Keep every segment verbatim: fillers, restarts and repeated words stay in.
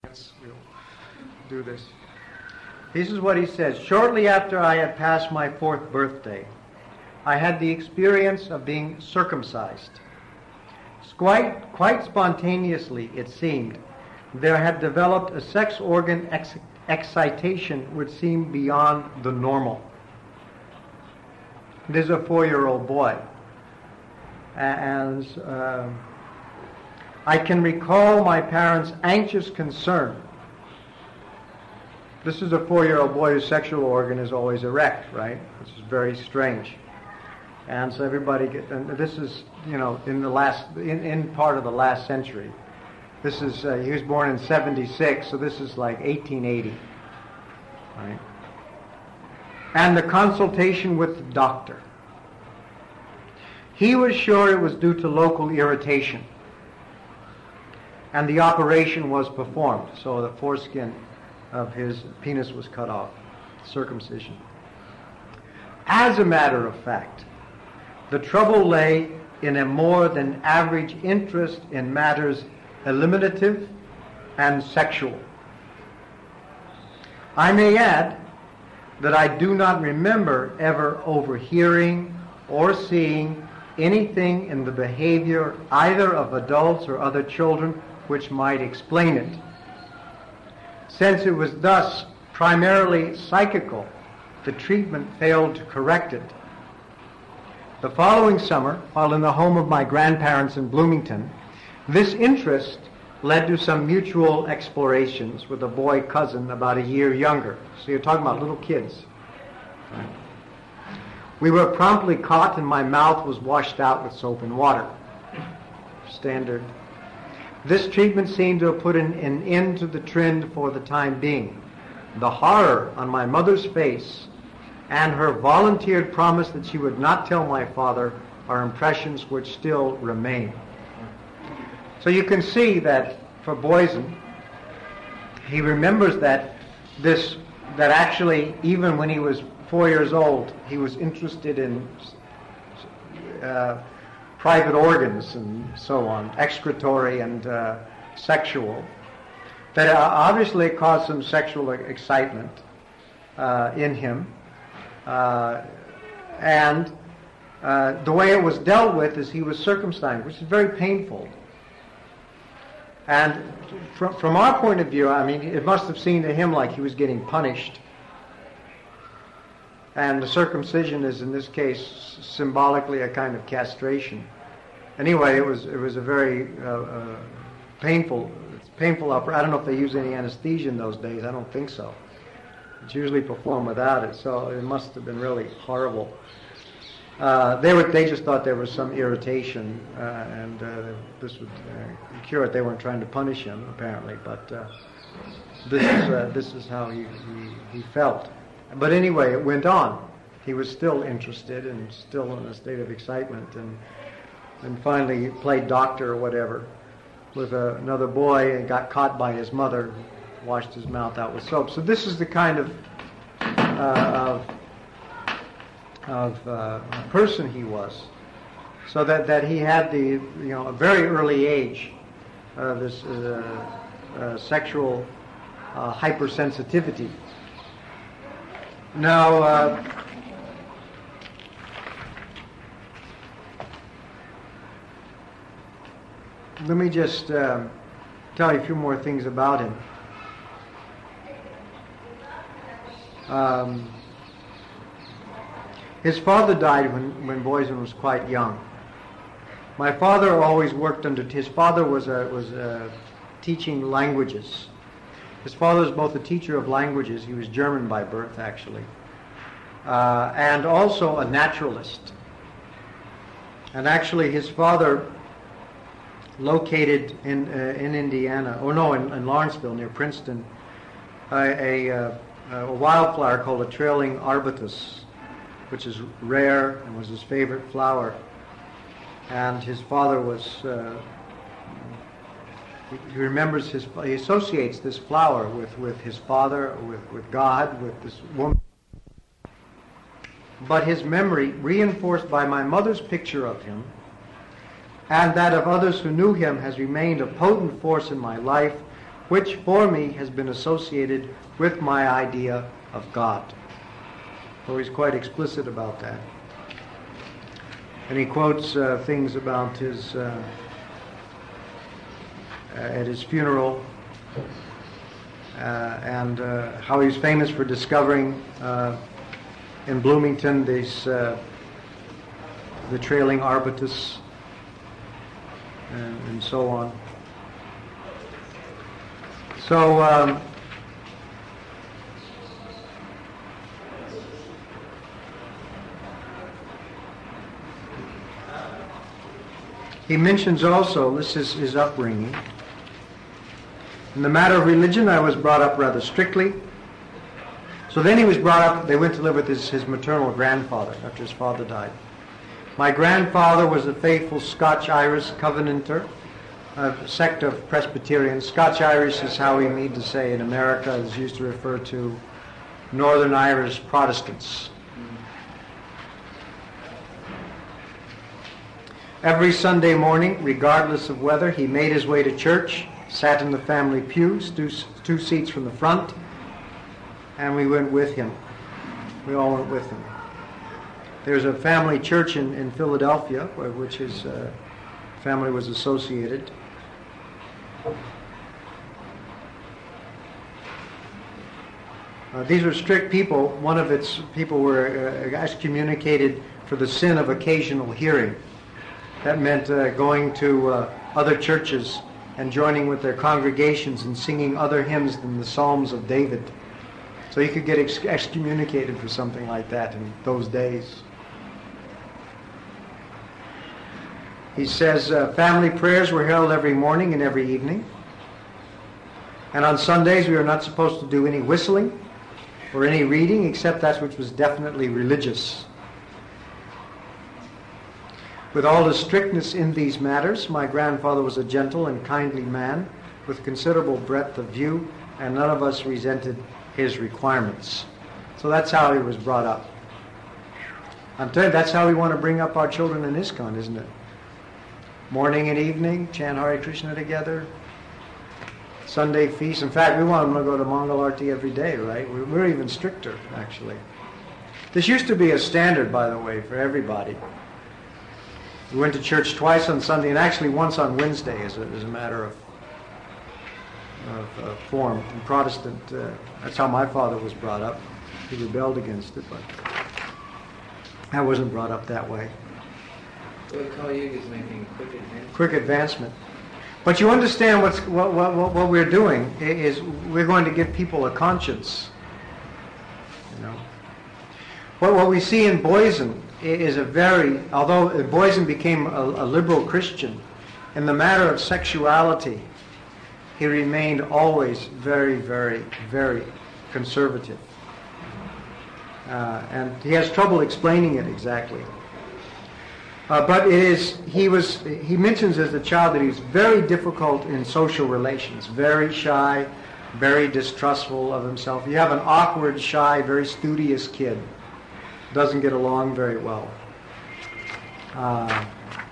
We'll do this. This is what he says. Shortly after I had passed my fourth birthday, I had the experience of being circumcised. Quite, quite spontaneously, it seemed, there had developed a sex organ ex- excitation which seemed beyond the normal. This is a four-year-old boy. And uh, I can recall my parents' anxious concern. This is a four-year-old boy whose sexual organ is always erect, right? This is very strange. And so everybody, get, and this is, you know, in the last, in, in part of the last century. This is, uh, he was born in seventy-six, so this is like eighteen eighty, right? And the consultation with the doctor. He was sure it was due to local irritation. And the operation was performed, so the foreskin of his penis was cut off, circumcision. As a matter of fact, the trouble lay in a more than average interest in matters eliminative and sexual. I may add that I do not remember ever overhearing or seeing anything in the behavior either of adults or other children which might explain it. Since it was thus primarily psychical, the treatment failed to correct it. The following summer, while in the home of my grandparents in Bloomington, this interest led to some mutual explorations with a boy cousin about a year younger. So you're talking about little kids. We were promptly caught and my mouth was washed out with soap and water. Standard. This treatment seemed to have put an, an end to the trend for the time being. The horror on my mother's face and her volunteered promise that she would not tell my father are impressions which still remain. So you can see that for Boysen, he remembers that this, that actually even when he was four years old, he was interested in uh, private organs and so on, excretory and uh, sexual, that obviously caused some sexual excitement uh, in him. Uh, and uh, the way it was dealt with is he was circumcised, which is very painful. And from, from our point of view, I mean, it must have seemed to him like he was getting punished. And the circumcision is, in this case, symbolically a kind of castration. Anyway, it was it was a very uh, uh, painful, painful operation. I don't know if they use any anesthesia in those days. I don't think so. It's usually performed without it, so it must have been really horrible. Uh, they were they just thought there was some irritation, uh, and uh, this would uh, cure it. They weren't trying to punish him, apparently, but uh, this is uh, this is how he, he he felt. But anyway, it went on. He was still interested and still in a state of excitement, and and finally played doctor or whatever with a, another boy and got caught by his mother, washed his mouth out with soap. So this is the kind of uh, of, of uh, person he was. So that, that he had the, you know, a very early age, uh, this uh, uh, sexual uh, hypersensitivity. Now, uh, let me just uh, tell you a few more things about him. Um, his father died when, when Boysen was quite young. My father always worked under, his father was a, was a teaching languages. His father was both a teacher of languages, he was German by birth actually, uh, and also a naturalist. And actually his father located in uh, in Indiana, or no, in, in Lawrenceville near Princeton, a, a, uh, a wildflower called a trailing arbutus, which is rare and was his favorite flower. And his father was, uh, he remembers his, he associates this flower with, with his father, with, with God, with this woman. But his memory, reinforced by my mother's picture of him, and that of others who knew him, has remained a potent force in my life, which for me has been associated with my idea of God. So he's quite explicit about that. And he quotes uh, things about his, uh, uh, at his funeral, uh, and uh, how he was famous for discovering uh, in Bloomington this, uh, the trailing arbutus, and, and so on. So, um, he mentions also, this is his upbringing, in the matter of religion, I was brought up rather strictly. So then he was brought up, they went to live with his, his maternal grandfather after his father died. My grandfather was a faithful Scotch-Irish Covenanter, a sect of Presbyterians. Scotch-Irish is how we need to say in America, is used to refer to Northern Irish Protestants. Every Sunday morning, regardless of weather, he made his way to church, sat in the family pews, two, two seats from the front, and we went with him. We all went with him. There's a family church in, in Philadelphia, which his uh, family was associated. Uh, these were strict people. One of its people were uh, excommunicated for the sin of occasional hearing. That meant uh, going to uh, other churches and joining with their congregations and singing other hymns than the Psalms of David. So you could get ex- excommunicated for something like that in those days. He says uh, family prayers were held every morning and every evening. And on Sundays we were not supposed to do any whistling or any reading except that which was definitely religious. With all the strictness in these matters, my grandfather was a gentle and kindly man with considerable breadth of view, and none of us resented his requirements. So that's how he was brought up. I'm telling you, that's how we want to bring up our children in ISKCON, isn't it? Morning and evening, chant Hare Krishna together, Sunday feast. In fact, we want them to go to Mangal Arti every day, right? We're even stricter, actually. This used to be a standard, by the way, for everybody. We went to church twice on Sunday, and actually once on Wednesday as a, as a matter of, of uh, form. In Protestant, uh, that's how my father was brought up. He rebelled against it, but I wasn't brought up that way. Well, Kali Yuga is making quick advancement. Quick advancement. But you understand what's, what, what, what we're doing is we're going to give people a conscience. You know, what, what we see in Boysen is a very, although Boysen became a, a liberal Christian, in the matter of sexuality, he remained always very, very, very conservative. Uh, and he has trouble explaining it exactly. Uh, but it is, he was, he mentions as a child that he was very difficult in social relations, very shy, very distrustful of himself. You have an awkward, shy, very studious kid. Doesn't get along very well. Uh,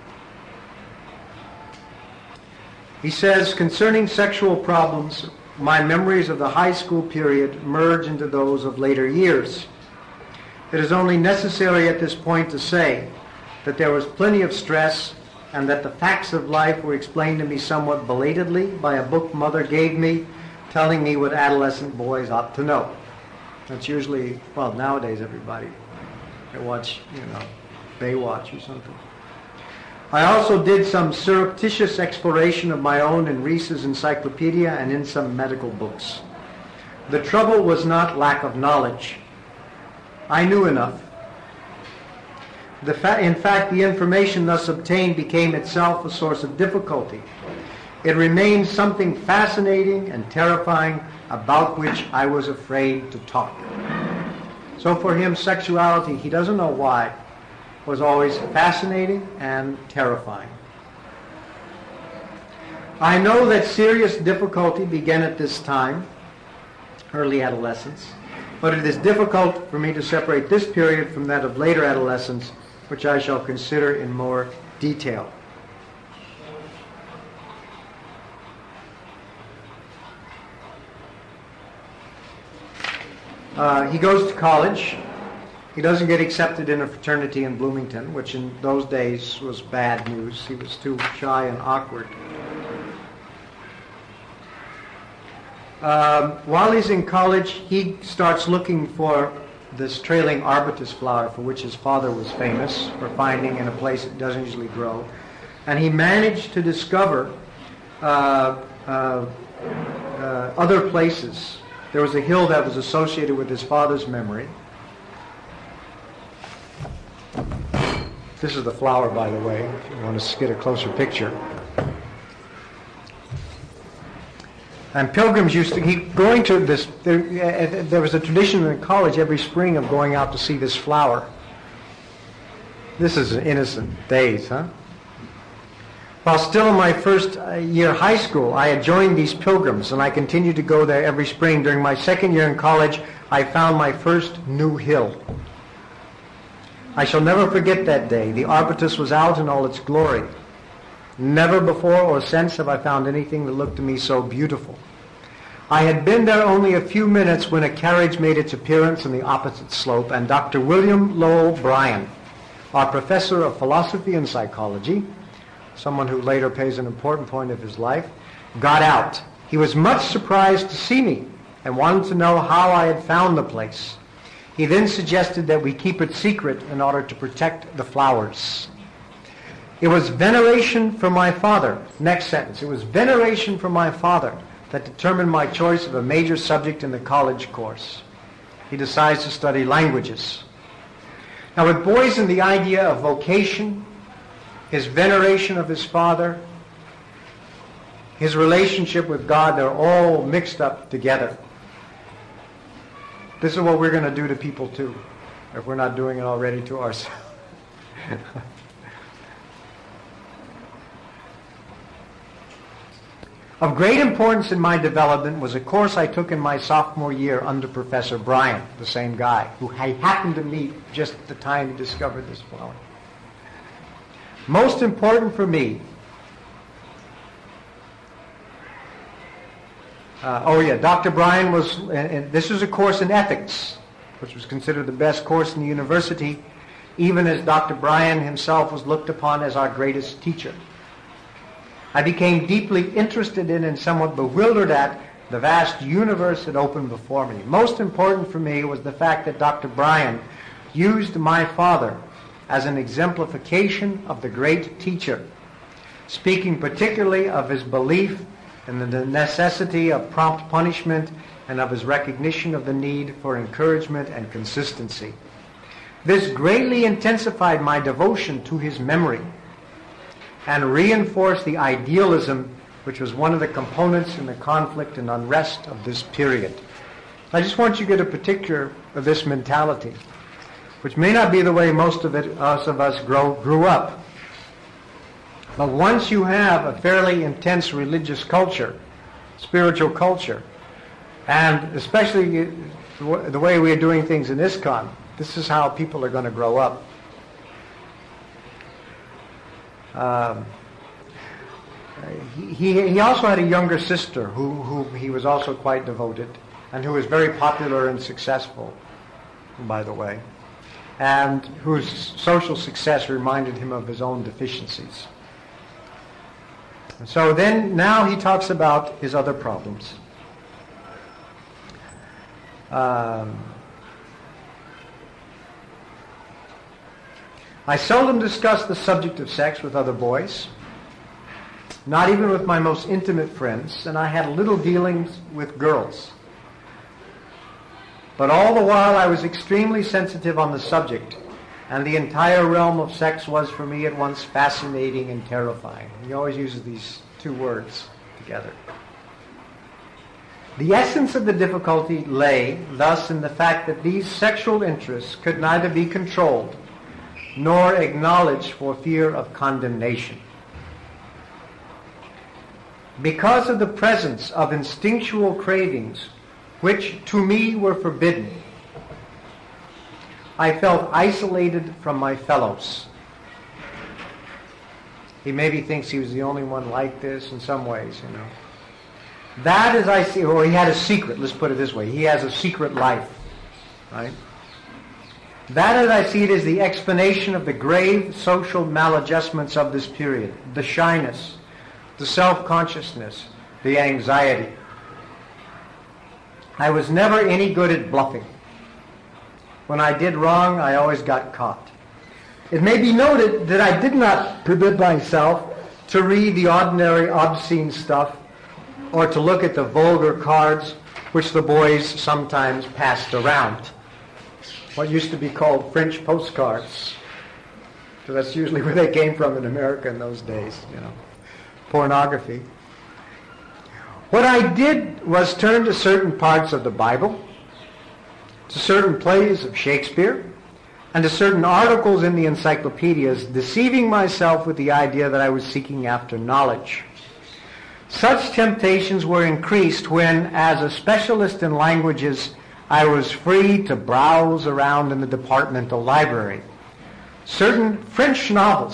he says, concerning sexual problems, my memories of the high school period merge into those of later years. It is only necessary at this point to say that there was plenty of stress and that the facts of life were explained to me somewhat belatedly by a book mother gave me telling me what adolescent boys ought to know. That's usually, well, nowadays everybody. I watch, you know, Baywatch or something. I also did some surreptitious exploration of my own in Rees's encyclopedia and in some medical books. The trouble was not lack of knowledge. I knew enough. The fa- in fact, the information thus obtained became itself a source of difficulty. It remained something fascinating and terrifying about which I was afraid to talk. So for him, sexuality, he doesn't know why, was always fascinating and terrifying. I know that serious difficulty began at this time, early adolescence, but it is difficult for me to separate this period from that of later adolescence, which I shall consider in more detail. Uh, he goes to college. He doesn't get accepted in a fraternity in Bloomington, which in those days was bad news. He was too shy and awkward. Um, while he's in college, he starts looking for this trailing arbutus flower, for which his father was famous for finding in a place it doesn't usually grow. And he managed to discover uh, uh, uh, other places. There was a hill that was associated with his father's memory. This is the flower, by the way, if you want to get a closer picture. And pilgrims used to keep going to this. There, uh, there was a tradition in college every spring of going out to see this flower. This is innocent days, huh? While still in my first year high school, I had joined these pilgrims, and I continued to go there every spring. During my second year in college, I found my first new hill. I shall never forget that day. The arbutus was out in all its glory. Never before or since have I found anything that looked to me so beautiful. I had been there only a few minutes when a carriage made its appearance on the opposite slope, and Doctor William Lowell Bryan, our professor of philosophy and psychology, someone who later pays an important point of his life, got out. He was much surprised to see me and wanted to know how I had found the place. He then suggested that we keep it secret in order to protect the flowers. It was veneration for my father. Next sentence. It was veneration for my father that determined my choice of a major subject in the college course. He decides to study languages. Now, with Boysen, the idea of vocation, his veneration of his father, his relationship with God, they're all mixed up together. This is what we're going to do to people too, if we're not doing it already to ourselves. Of great importance in my development was a course I took in my sophomore year under Professor Bryan, the same guy, who I happened to meet just at the time he discovered this flower. Most important for me, uh, oh yeah, Doctor Bryan was, and, and this was a course in ethics, which was considered the best course in the university, even as Doctor Bryan himself was looked upon as our greatest teacher. I became deeply interested in and somewhat bewildered at the vast universe that opened before me. Most important for me was the fact that Doctor Bryan used my father as an exemplification of the great teacher, speaking particularly of his belief in the necessity of prompt punishment and of his recognition of the need for encouragement and consistency. This greatly intensified my devotion to his memory and reinforced the idealism which was one of the components in the conflict and unrest of this period. I just want you to get a picture of this mentality, which may not be the way most of it, us of us grow, grew up. But once you have a fairly intense religious culture, spiritual culture, and especially the way we are doing things in ISKCON, this is how people are going to grow up. Um, he, he also had a younger sister who, who he was also quite devoted, and who was very popular and successful, by the way, and whose social success reminded him of his own deficiencies. And so then, now he talks about his other problems. Um, I seldom discuss the subject of sex with other boys, not even with my most intimate friends, and I had little dealings with girls. But all the while I was extremely sensitive on the subject, and the entire realm of sex was for me at once fascinating and terrifying. He always uses these two words together. The essence of the difficulty lay, thus, in the fact that these sexual interests could neither be controlled nor acknowledged for fear of condemnation. Because of the presence of instinctual cravings, which to me were forbidden, I felt isolated from my fellows. He maybe thinks he was the only one like this in some ways, you know. That, as I see, or he had a secret, let's put it this way, he has a secret life. right? That, as I see it, is the explanation of the grave social maladjustments of this period. The shyness, the self-consciousness, the anxiety. I was never any good at bluffing. When I did wrong, I always got caught. It may be noted that I did not permit myself to read the ordinary obscene stuff or to look at the vulgar cards which the boys sometimes passed around. What used to be called French postcards. So that's usually where they came from in America in those days, you know. Pornography. What I did was turn to certain parts of the Bible, to certain plays of Shakespeare, and to certain articles in the encyclopedias, deceiving myself with the idea that I was seeking after knowledge. Such temptations were increased when, as a specialist in languages, I was free to browse around in the departmental library. Certain French novels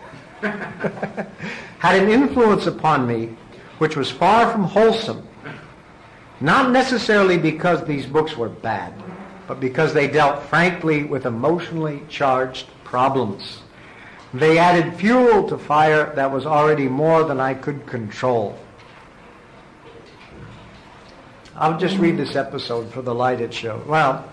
had an influence upon me which was far from wholesome, not necessarily because these books were bad, but because they dealt frankly with emotionally charged problems. They added fuel to fire that was already more than I could control. I'll just read this episode for the light it showed. Well,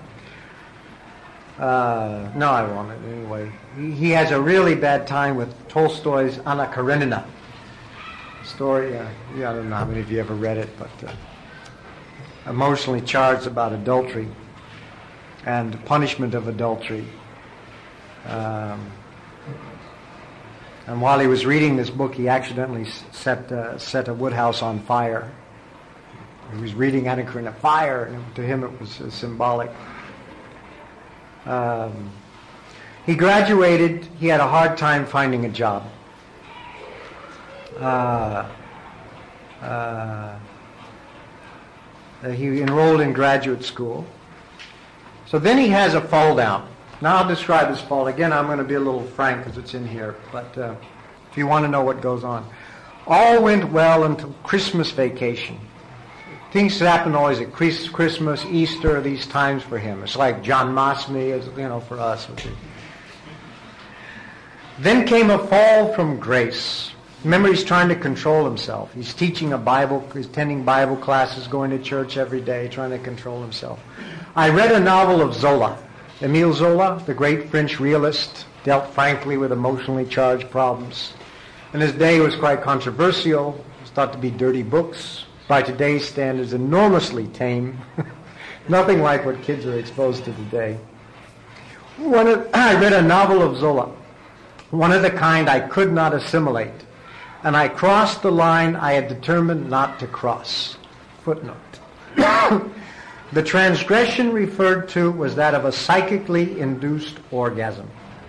uh, no, I won't anyway. He, he has a really bad time with Tolstoy's Anna Karenina. Story, uh, yeah, I don't know how many of you ever read it, but uh, emotionally charged about adultery and punishment of adultery. Um, and while he was reading this book, he accidentally set uh, set a woodhouse on fire. He was reading Anna Karenina, fire, and to him it was uh, symbolic. Um, he graduated. He had a hard time finding a job. Uh, uh, he enrolled in graduate school. So then he has a fall down. Now I'll describe this fall. Again, I'm going to be a little frank because it's in here. But uh, if you want to know what goes on. All went well until Christmas vacation. Things happen always at Christmas, Easter, these times for him. It's like John Masmy, as you know, for us. Then came a fall from grace. Remember, he's trying to control himself. He's teaching a Bible, he's attending Bible classes, going to church every day, trying to control himself. I read a novel of Zola. Émile Zola, the great French realist, dealt frankly with emotionally charged problems. In his day, it was quite controversial. It was thought to be dirty books. By today's standards, enormously tame. Nothing like what kids are exposed to today. One of, I read a novel of Zola, one of the kind I could not assimilate. And I crossed the line I had determined not to cross. Footnote. The transgression referred to was that of a psychically induced orgasm.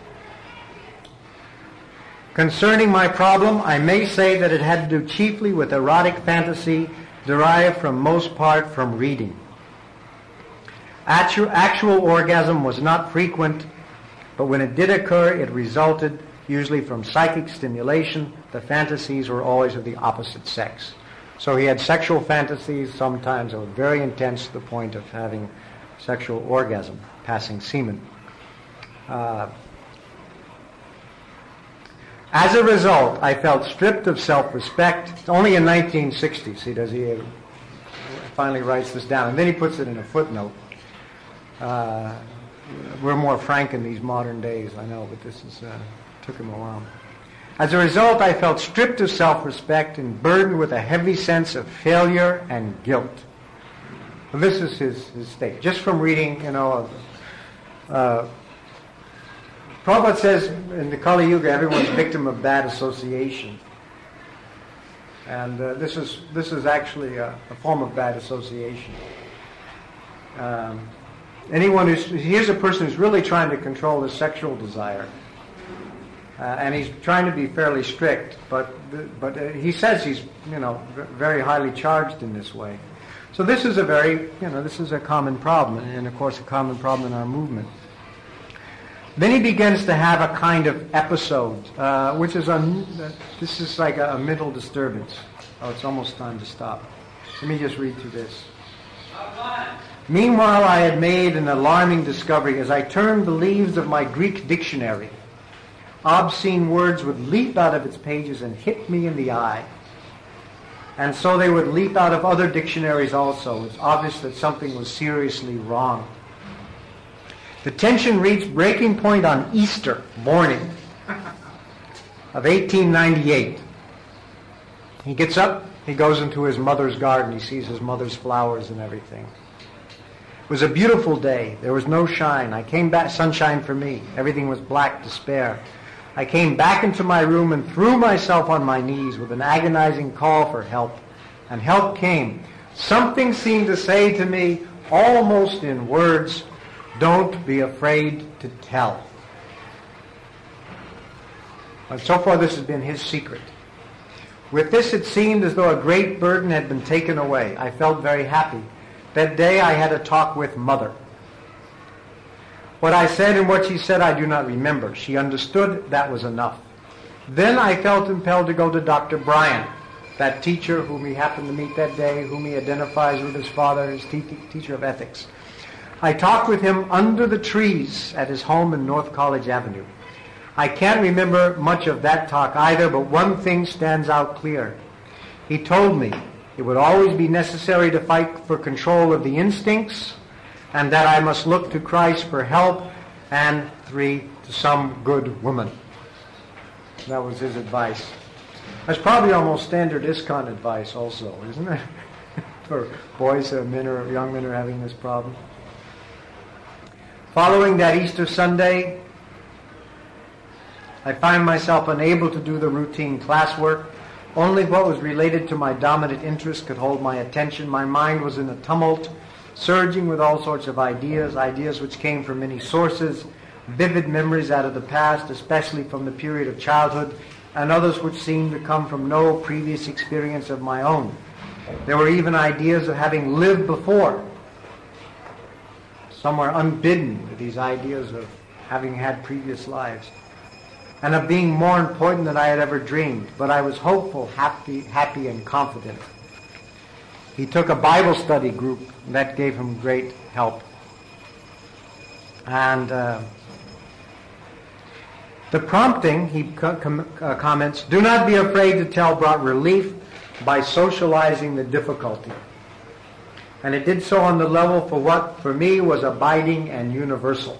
Concerning my problem, I may say that it had to do chiefly with erotic fantasy derived from most part from reading. Actual, actual orgasm was not frequent, but when it did occur, it resulted usually from psychic stimulation. The fantasies were always of the opposite sex. So he had sexual fantasies, sometimes that were very intense to the point of having sexual orgasm, passing semen. Uh, as a result, I felt stripped of self-respect. Only in nineteen sixty, see, does he uh, finally writes this down. And then he puts it in a footnote. Uh, we're more frank in these modern days, I know, but this is... Uh, took him a while. As a result, I felt stripped of self-respect and burdened with a heavy sense of failure and guilt. Well, this is his, his state. Just from reading, you know, uh, Prabhupada says in the Kali Yuga, everyone's victim of bad association. And uh, this is this is actually a, a form of bad association. Um, anyone who's, here's a person who's really trying to control his sexual desire. Uh, and he's trying to be fairly strict, but but uh, he says he's, you know, very highly charged in this way. So this is a very, you know, this is a common problem, and of course a common problem in our movement. Then he begins to have a kind of episode, uh, which is a, this is like a, a mental disturbance. Oh, it's almost time to stop. Let me just read through this. Meanwhile, I had made an alarming discovery. As I turned the leaves of my Greek dictionary, obscene words would leap out of its pages and hit me in the eye. And so they would leap out of other dictionaries also. It's obvious that something was seriously wrong. The tension reached breaking point on Easter morning of eighteen ninety-eight. He gets up, he goes into his mother's garden, he sees his mother's flowers and everything. It was a beautiful day. There was no shine. I came back, sunshine for me. Everything was black despair. I came back into my room and threw myself on my knees with an agonizing call for help. And help came. Something seemed to say to me, almost in words, don't be afraid to tell. And so far this has been his secret. With this it seemed as though a great burden had been taken away. I felt very happy. That day I had a talk with Mother. What I said and what she said I do not remember. She understood that was enough. Then I felt impelled to go to Doctor Bryan, that teacher whom he happened to meet that day, whom he identifies with his father, his te- teacher of ethics. I talked with him under the trees at his home in North College Avenue. I can't remember much of that talk either, but one thing stands out clear. He told me it would always be necessary to fight for control of the instincts, and that I must look to Christ for help, and three, to some good woman. That was his advice. That's probably almost standard ISKCON advice also, isn't it? For boys or men or young men who are having this problem. Following that Easter Sunday, I find myself unable to do the routine classwork. Only what was related to my dominant interest could hold my attention. My mind was in a tumult, surging with all sorts of ideas, ideas which came from many sources, vivid memories out of the past, especially from the period of childhood, and others which seemed to come from no previous experience of my own. There were even ideas of having lived before. Some were unbidden with these ideas of having had previous lives, and of being more important than I had ever dreamed. But I was hopeful, happy, happy, and confident. He took a Bible study group, and that gave him great help. And uh, the prompting, he co- com- uh, comments, do not be afraid to tell, brought relief by socializing the difficulty. And it did so on the level for what, for me, was abiding and universal.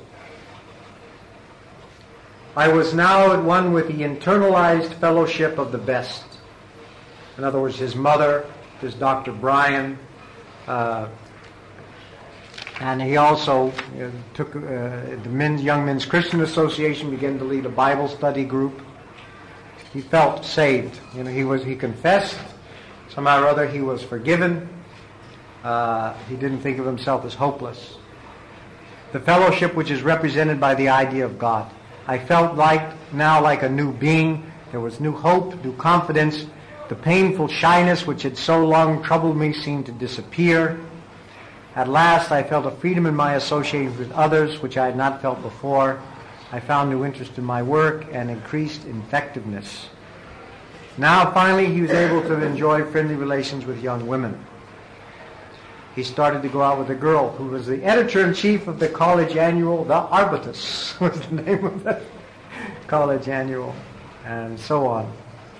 I was now at one with the internalized fellowship of the best. In other words, his mother, his Doctor Bryan, uh, and he also uh, took uh, the men's, Young Men's Christian Association, began to lead a Bible study group. He felt saved. You know, he was he confessed. Somehow or other, he was forgiven. Uh, he didn't think of himself as hopeless. The fellowship, which is represented by the idea of God. I felt like now like a new being. There was new hope, new confidence. The painful shyness which had so long troubled me seemed to disappear. At last I felt a freedom in my association with others which I had not felt before. I found new interest in my work and increased effectiveness. Now finally he was able to enjoy friendly relations with young women. He started to go out with a girl who was the editor-in-chief of the college annual, The Arbutus was the name of the college annual, and so on.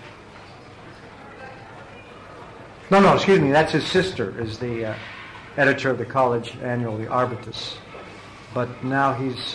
No, no, excuse me, that's his sister, is the uh, editor of the college annual, The Arbutus. But now he's...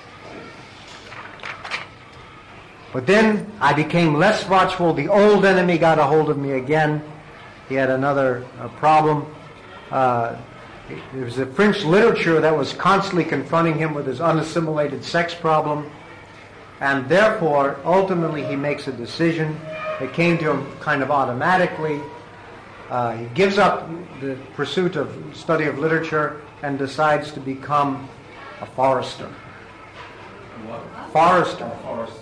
But then I became less watchful. The old enemy got a hold of me again. He had another uh, problem. Uh, it was the French literature that was constantly confronting him with his unassimilated sex problem, and therefore ultimately he makes a decision. It came to him kind of automatically. Uh, he gives up the pursuit of study of literature and decides to become a forester. What? Forester. Forest.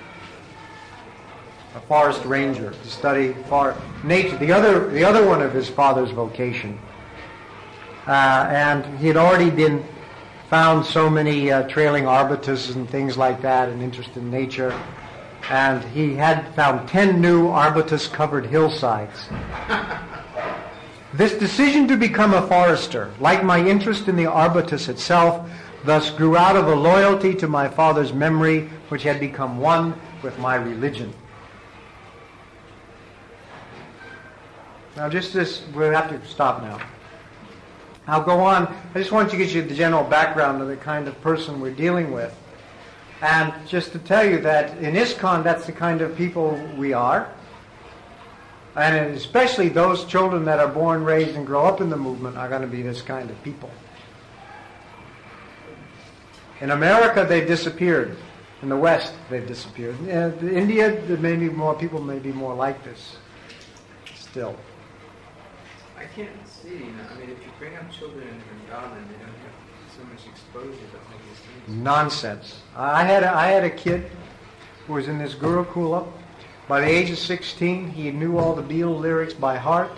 A forest ranger to study for nature. The other, the other one of his father's vocation. Uh, and he had already been found so many uh, trailing arbutus and things like that, and interest in nature. And he had found ten new arbutus-covered hillsides. This decision to become a forester, like my interest in the arbutus itself, thus grew out of a loyalty to my father's memory, which had become one with my religion. Now just this, we'll have to stop now. I'll go on. I just want to get you the general background of the kind of person we're dealing with. And just to tell you that in ISKCON, that's the kind of people we are. And especially those children that are born, raised, and grow up in the movement are going to be this kind of people. In America, they've disappeared. In the West, they've disappeared. In India, there may be more people may be more like this still. I can't see, you know, I mean, if you bring up children in Vrindavan, they don't have so much exposure to all these things. Nonsense. I had a, I had a kid who was in this Gurukula. By the age of sixteen, he knew all the Beatle lyrics by heart.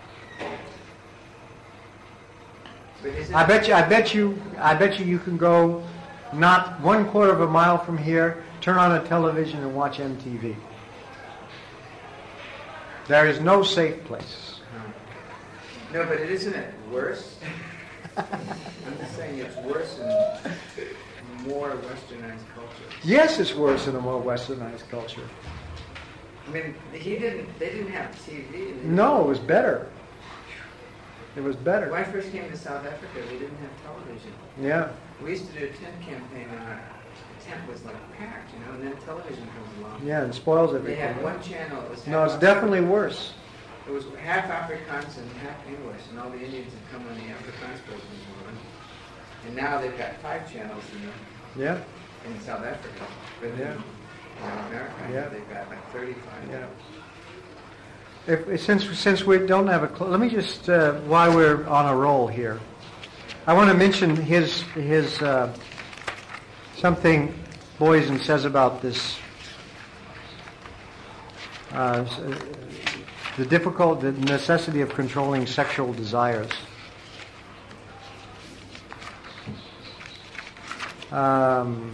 I bet you, I bet you, I bet you, you can go not one quarter of a mile from here, turn on a television and watch M T V. There is no safe place. No, but it isn't it worse? I'm just saying it's worse in more westernized culture. Yes, it's worse in a more westernized culture. I mean, he didn't. They didn't have T V. No, it was better. It was better. When I first came to South Africa, we didn't have television. Yeah. We used to do a tent campaign, and our tent was like packed, you know. And then television comes along. Yeah, and spoils They everything. had one channel. It was No, it's half definitely worse. It was half Afrikaans and half English, and all the Indians had come when the Afrikaans programs were on. And now they've got five channels, you know, Yeah. in South Africa. But Yeah. in, in America, Yeah. they've got like thirty-five. Yeah. If, since since we don't have a, cl- let me just uh, while we're on a roll here, I want to mention his his uh, something Boysen says about this. Uh, the difficult, the necessity of controlling sexual desires. Um,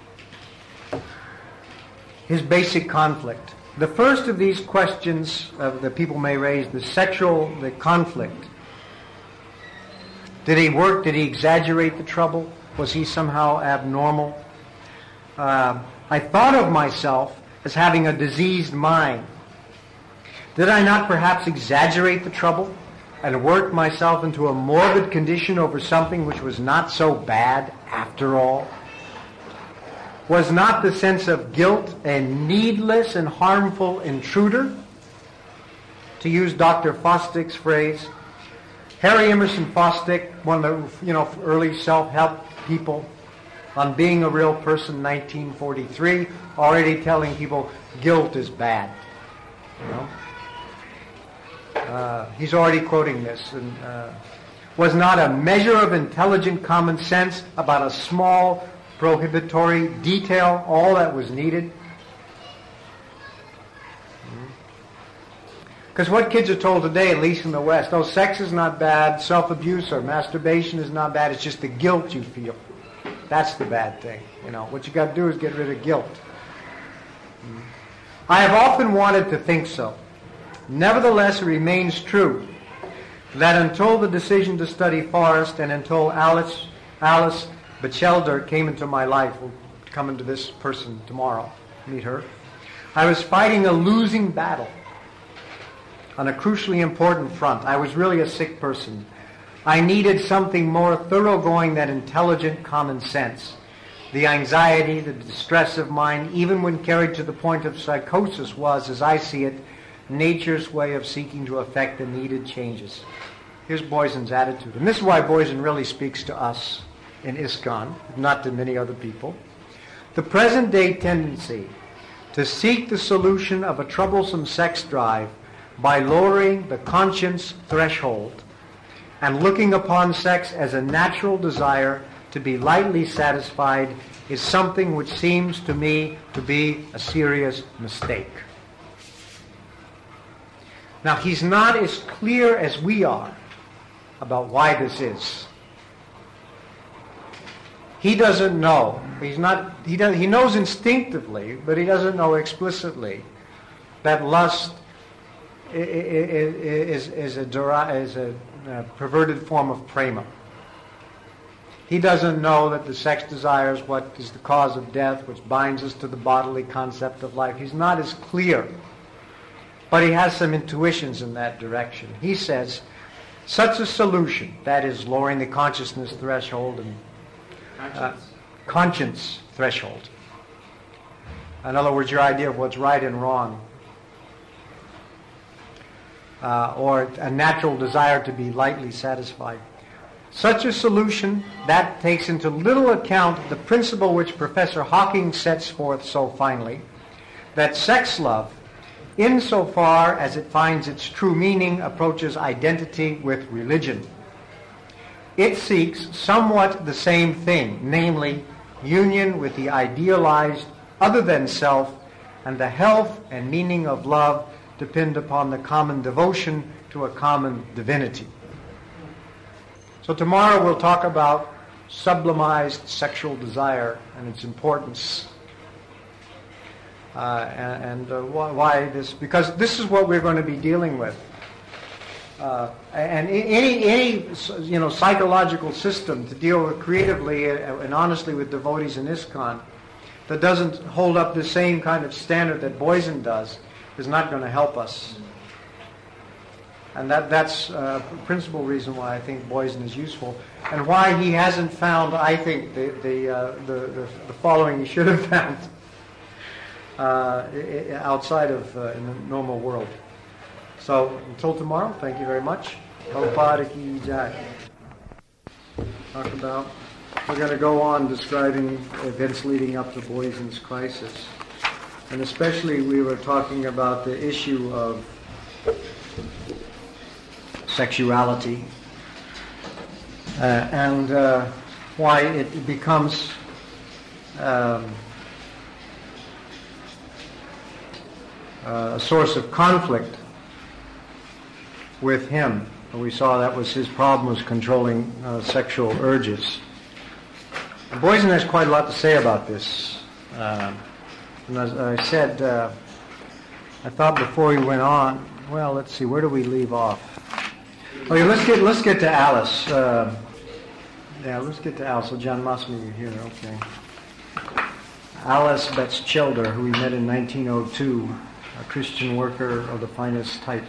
his basic conflict. The first of these questions uh, that people may raise, the sexual, the conflict. Did he work? Did he exaggerate the trouble? Was he somehow abnormal? Uh, I thought of myself as having a diseased mind. Did I not perhaps exaggerate the trouble and work myself into a morbid condition over something which was not so bad after all? Was not the sense of guilt a needless and harmful intruder? To use Doctor Fosdick's phrase, Harry Emerson Fosdick, one of the you know early self-help people, on Being a Real Person, nineteen forty-three, already telling people guilt is bad. You know, uh, he's already quoting this. And uh, was not a measure of intelligent common sense about a small prohibitory detail all that was needed? Because what kids are told today, at least in the West, oh, sex is not bad, self-abuse or masturbation is not bad, it's just the guilt you feel. That's the bad thing. You know, what you got to do is get rid of guilt. I have often wanted to think so. Nevertheless, it remains true that until the decision to study forest and until Alice, Alice Batchelder came into my life, we'll come into this person tomorrow, meet her, I was fighting a losing battle on a crucially important front. I was really a sick person. I needed something more thoroughgoing than intelligent common sense. The anxiety, the distress of mind, even when carried to the point of psychosis, was, as I see it, nature's way of seeking to effect the needed changes. Here's Boysen's attitude. And this is why Boysen really speaks to us in ISKCON, not to many other people. The present-day tendency to seek the solution of a troublesome sex drive by lowering the conscience threshold and looking upon sex as a natural desire to be lightly satisfied is something which seems to me to be a serious mistake. Now, he's not as clear as we are about why this is. He doesn't know. He's not. He does. He knows instinctively, but he doesn't know explicitly that lust is, is, a, deri- is a uh, perverted form of prema. He doesn't know that the sex desire is what is the cause of death, which binds us to the bodily concept of life. He's not as clear, but he has some intuitions in that direction. He says, such a solution, that is lowering the consciousness threshold and uh, conscience threshold. In other words, your idea of what's right and wrong, uh, or a natural desire to be lightly satisfied. Such a solution, that takes into little account the principle which Professor Hawking sets forth so finely, that sex love, insofar as it finds its true meaning, approaches identity with religion. It seeks somewhat the same thing, namely union with the idealized other than self, and the health and meaning of love depend upon the common devotion to a common divinity. So tomorrow we'll talk about sublimized sexual desire and its importance. Uh, and and uh, why this? Because this is what we're going to be dealing with. Uh, and any any you know psychological system to deal with creatively and honestly with devotees in ISKCON that doesn't hold up the same kind of standard that Boysen does is not going to help us. And that that's a principal reason why I think Boysen is useful, and why he hasn't found, I think, the the uh, the, the, the following he should have found uh, outside of uh, in the normal world. So until tomorrow, thank you very much. Prabhupada ki jai. Talk about. We're going to go on describing events leading up to Boysen's crisis, and especially we were talking about the issue of sexuality uh, and uh, why it becomes um, a source of conflict with him. We saw that was his problem, was controlling uh, sexual urges. Boysen has quite a lot to say about this. Uh, and as I said, uh, I thought before we went on, well, let's see, where do we leave off? Okay, let's get let's get to Alice. Uh, yeah, let's get to Alice. So John Mossman, you're here, okay. Alice Batchelder, who we met in nineteen oh two, a Christian worker of the finest type.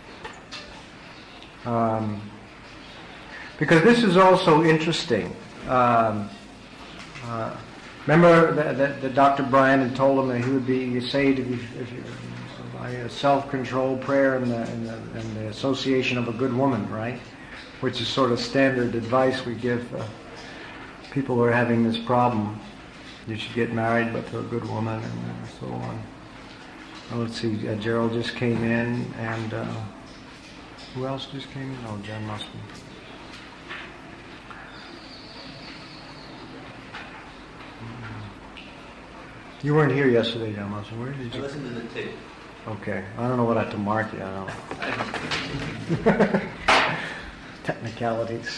Um, because this is also interesting. Um, uh, remember that, that, that Doctor Bryan had told him that he would be saved if, you, if you, by a self-control prayer and the, and, the, and the association of a good woman, right? Which is sort of standard advice we give uh, people who are having this problem. You should get married, but to a good woman, and so on. Well, let's see, uh, Gerald just came in, and uh, who else just came in? Oh, John Musman. You weren't here yesterday, John Musman. Where did you? I listened to the tape. Okay, I don't know what I have to mark you. I don't know. Technicalities.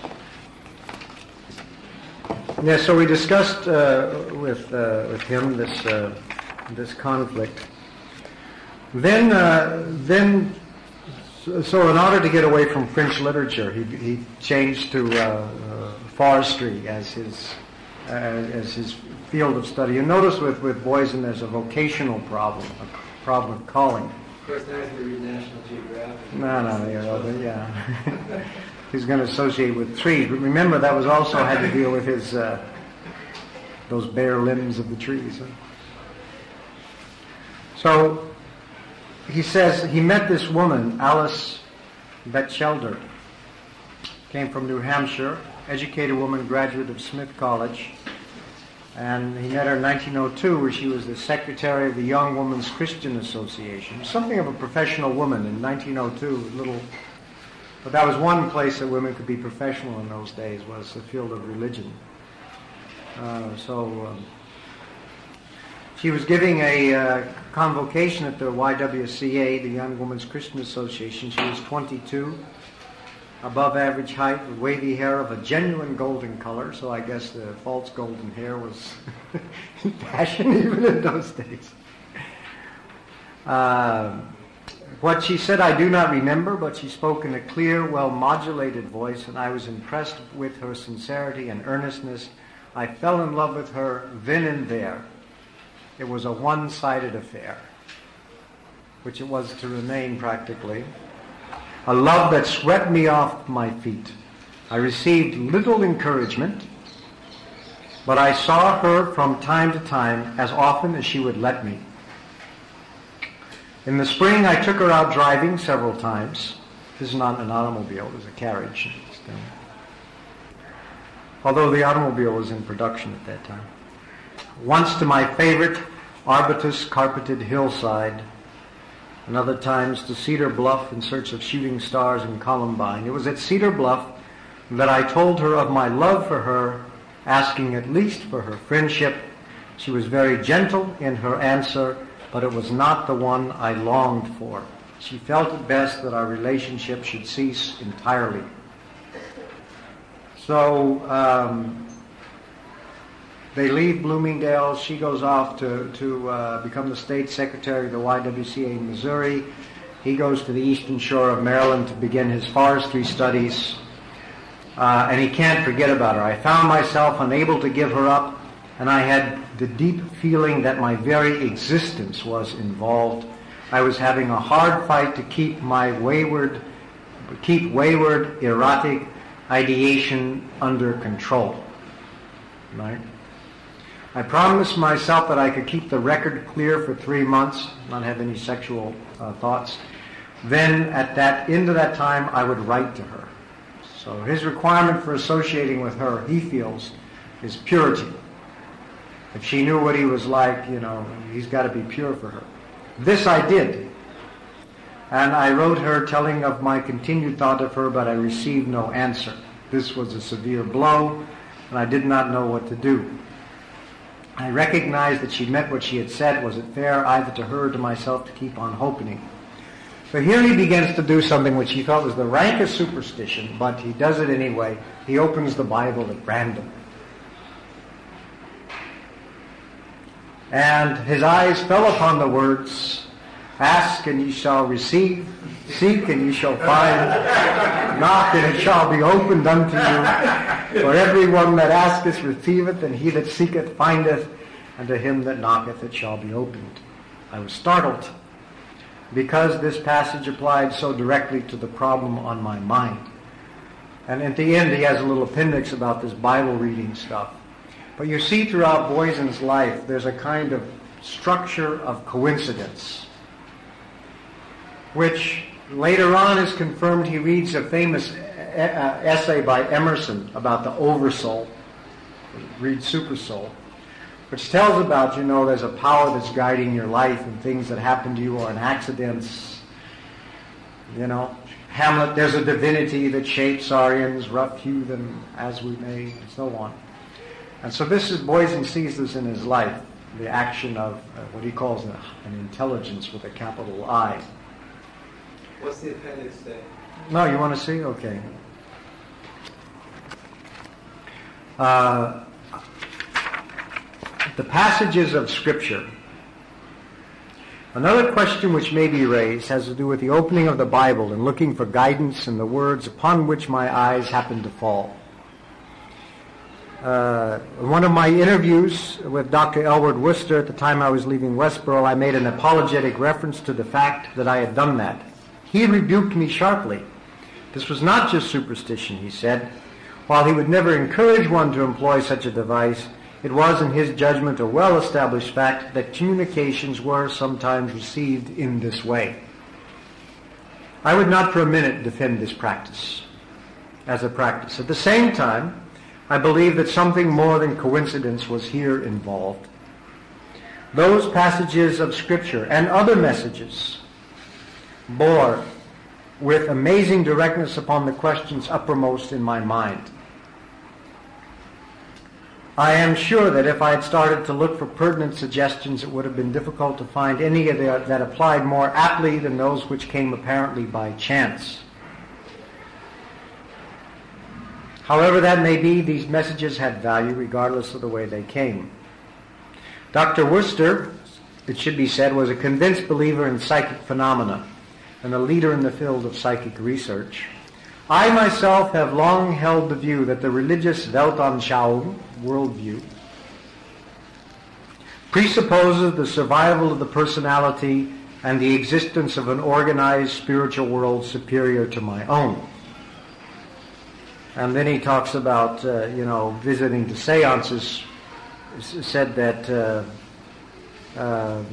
Yeah, so we discussed uh, with uh, with him this uh, this conflict. Then, uh, then, so in order to get away from French literature, he he changed to uh, uh, forestry as his uh, as his field of study. You notice with with Boysen, there's a vocational problem, a problem of calling. Of course, now he's going to read National Geographic. No, no, you know, yeah. He's going to associate with trees. But remember, that was also had to deal with his uh, those bare limbs of the trees. Huh? So he says he met this woman, Alice Batchelder, came from New Hampshire, educated woman, graduate of Smith College, and he met her in nineteen oh two, where she was the secretary of the Young Women's Christian Association, something of a professional woman in nineteen oh two, little. But that was one place that women could be professional in those days, was the field of religion. Uh, so um, she was giving a uh, convocation at the Y W C A, the Young Women's Christian Association. She was twenty-two, above average height, with wavy hair of a genuine golden color, so I guess the false golden hair was in fashion even in those days. Uh, What she said I do not remember, but she spoke in a clear, well-modulated voice, and I was impressed with her sincerity and earnestness. I fell in love with her then and there. It was a one-sided affair, which it was to remain practically. A love that swept me off my feet. I received little encouragement, but I saw her from time to time as often as she would let me. In the spring, I took her out driving several times. This is not an automobile, it was a carriage. Although the automobile was in production at that time. Once to my favorite arbutus carpeted hillside, and other times to Cedar Bluff in search of shooting stars and columbine. It was at Cedar Bluff that I told her of my love for her, asking at least for her friendship. She was very gentle in her answer, but it was not the one I longed for. She felt it best that our relationship should cease entirely. So um, they leave Bloomingdale. She goes off to, to uh, become the state secretary of the Y W C A in Missouri. He goes to the eastern shore of Maryland to begin his forestry studies. Uh, and he can't forget about her. I found myself unable to give her up, and I had the deep feeling that my very existence was involved. I was having a hard fight to keep my wayward, keep wayward, erotic ideation under control. Right? I promised myself that I could keep the record clear for three months, not have any sexual uh, thoughts. Then, at that end of that time, I would write to her. So his requirement for associating with her, he feels, is purity. If she knew what he was like, you know, he's got to be pure for her. This I did. And I wrote her telling of my continued thought of her, but I received no answer. This was a severe blow, and I did not know what to do. I recognized that she meant what she had said. Was it fair either to her or to myself to keep on hoping? So here he begins to do something which he felt was the rankest superstition, but he does it anyway. He opens the Bible at random. And his eyes fell upon the words, ask and ye shall receive, seek and ye shall find, knock and it shall be opened unto you. For everyone that asketh receiveth, and he that seeketh findeth, and to him that knocketh it shall be opened. I was startled, because this passage applied so directly to the problem on my mind. And at the end he has a little appendix about this Bible reading stuff. But you see throughout Boysen's life there's a kind of structure of coincidence, which later on is confirmed. He reads a famous essay by Emerson about the oversoul, read Supersoul, which tells about, you know, there's a power that's guiding your life, and things that happen to you are an accidents. You know, Hamlet, there's a divinity that shapes our ends, rough hew them as we may, and so on. And so this is, Boysen sees this in his life, the action of uh, what he calls a, an intelligence with a capital I. What's the appendix say? No, you want to see? Okay. Uh, the passages of Scripture. Another question which may be raised has to do with the opening of the Bible and looking for guidance in the words upon which my eyes happen to fall. Uh, in one of my interviews with Doctor Elwood Worcester at the time I was leaving Westboro, I made an apologetic reference to the fact that I had done that. He rebuked me sharply. This was not just superstition, he said. While he would never encourage one to employ such a device, it was, in his judgment, a well-established fact that communications were sometimes received in this way. I would not for a minute defend this practice as a practice. At the same time, I believe that something more than coincidence was here involved. Those passages of Scripture and other messages bore with amazing directness upon the questions uppermost in my mind. I am sure that if I had started to look for pertinent suggestions, it would have been difficult to find any of the, that applied more aptly than those which came apparently by chance. However that may be, these messages had value regardless of the way they came. Doctor Worcester, it should be said, was a convinced believer in psychic phenomena. and a leader in the field of psychic research. I myself have long held the view that the religious Weltanschauung, worldview, presupposes the survival of the personality and the existence of an organized spiritual world superior to my own. And then he talks about, uh, you know, visiting the seances, said that uh, uh,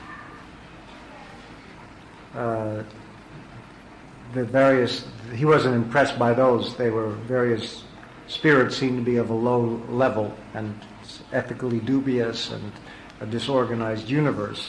uh, the various, he wasn't impressed by those. They were various spirits seemed to be of a low level and ethically dubious and a disorganized universe.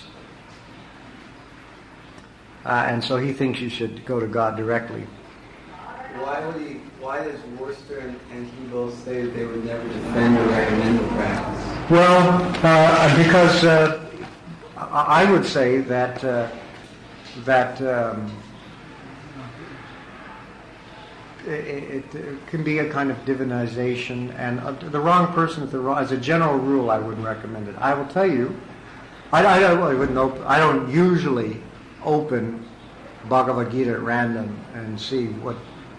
Uh, and so he thinks you should go to God directly. Why would he? Why does Worcester and, and he both say that they would never defend or recommend the practice? Well, uh, because uh, I would say that uh, that um, it, it can be a kind of divinization, and uh, the wrong person at the wrong. As a general rule, I wouldn't recommend it. I will tell you, I, I, I wouldn't. Open, I don't usually open Bhagavad Gita at random and see what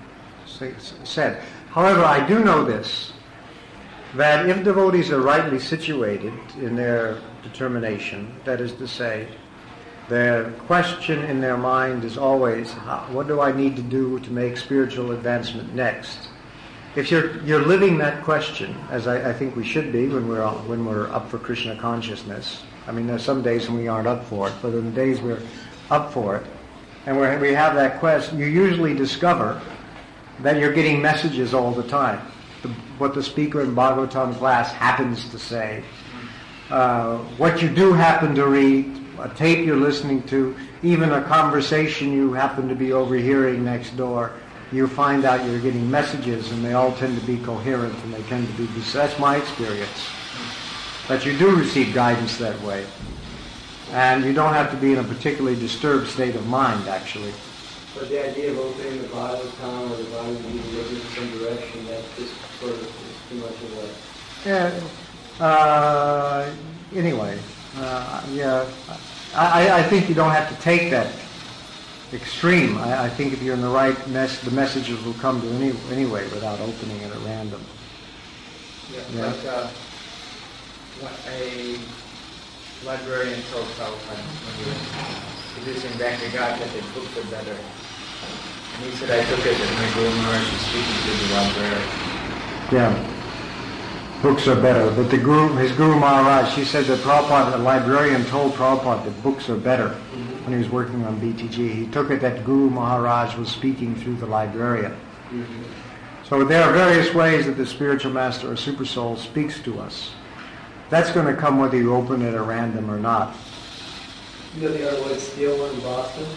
said. However, I do know this, that if devotees are rightly situated in their determination, that is to say, their question in their mind is always, how, what do I need to do to make spiritual advancement next? If you're you're living that question, as I, I think we should be when we're all, when we're up for Krishna consciousness. I mean, there's some days when we aren't up for it, but in the days we're up for it, and we're, we have that quest, you usually discover that you're getting messages all the time. The, what the speaker in Bhagavatam class happens to say, uh, what you do happen to read, a tape you're listening to, even a conversation you happen to be overhearing next door, you find out you're getting messages, and they all tend to be coherent, and they tend to be, that's my experience, that you do receive guidance that way. And you don't have to be in a particularly disturbed state of mind, actually. But the idea of opening the Bhagavatam or the Bhagavad Gita looking in some direction, that just sort of is too much of a... Yeah. Uh, anyway, uh, yeah, I, I think you don't have to take that extreme. I, I think if you're in the right mess, the messages will come to any anyway without opening it at random. Yeah, Yeah. like uh, what a librarian told Prabhupada when he was introducing back to God that the books are better. And he said, I took it that my Guru Maharaj was speaking to the librarian. Yeah. Books are better. But the Guru, his Guru Maharaj, she said that Prabhupada, the librarian told Prabhupada that books are better mm-hmm. when he was working on B T G. He took it that Guru Maharaj was speaking through the librarian. Mm-hmm. So there are various ways that the spiritual master or super soul speaks to us. That's going to come whether you open it at random or not. You know the Unalloyed Steel one in Boston?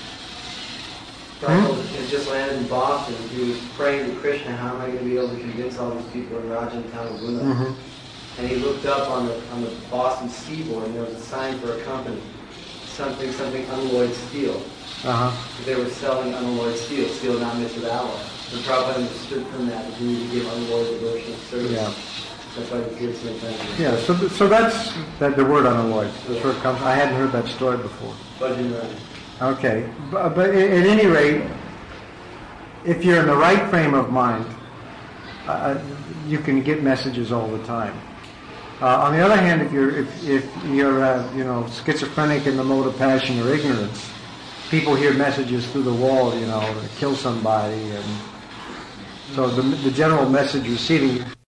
Hmm? Prabhupada had just landed in Boston. He was praying to Krishna, how am I going to be able to convince all these people in Rajantam Guna? Mm-hmm. And he looked up on the on the Boston seaboard, and there was a sign for a company, something, something unalloyed steel. Uh-huh. They were selling unalloyed steel, steel not mixed with alloy. And Prabhupada understood from that that he needed to give unalloyed devotional service. Yeah. That's why he gives me thank you. Yeah, so th- so that's that the word unalloyed. That's where it comes. I hadn't heard that story before. Bhajan. Okay, but, but at any rate, if you're in the right frame of mind, uh, you can get messages all the time. Uh, on the other hand, if you're if, if you're uh, you know schizophrenic in the mode of passion or ignorance, people hear messages through the wall, you know, to kill somebody, and so the the general message receiving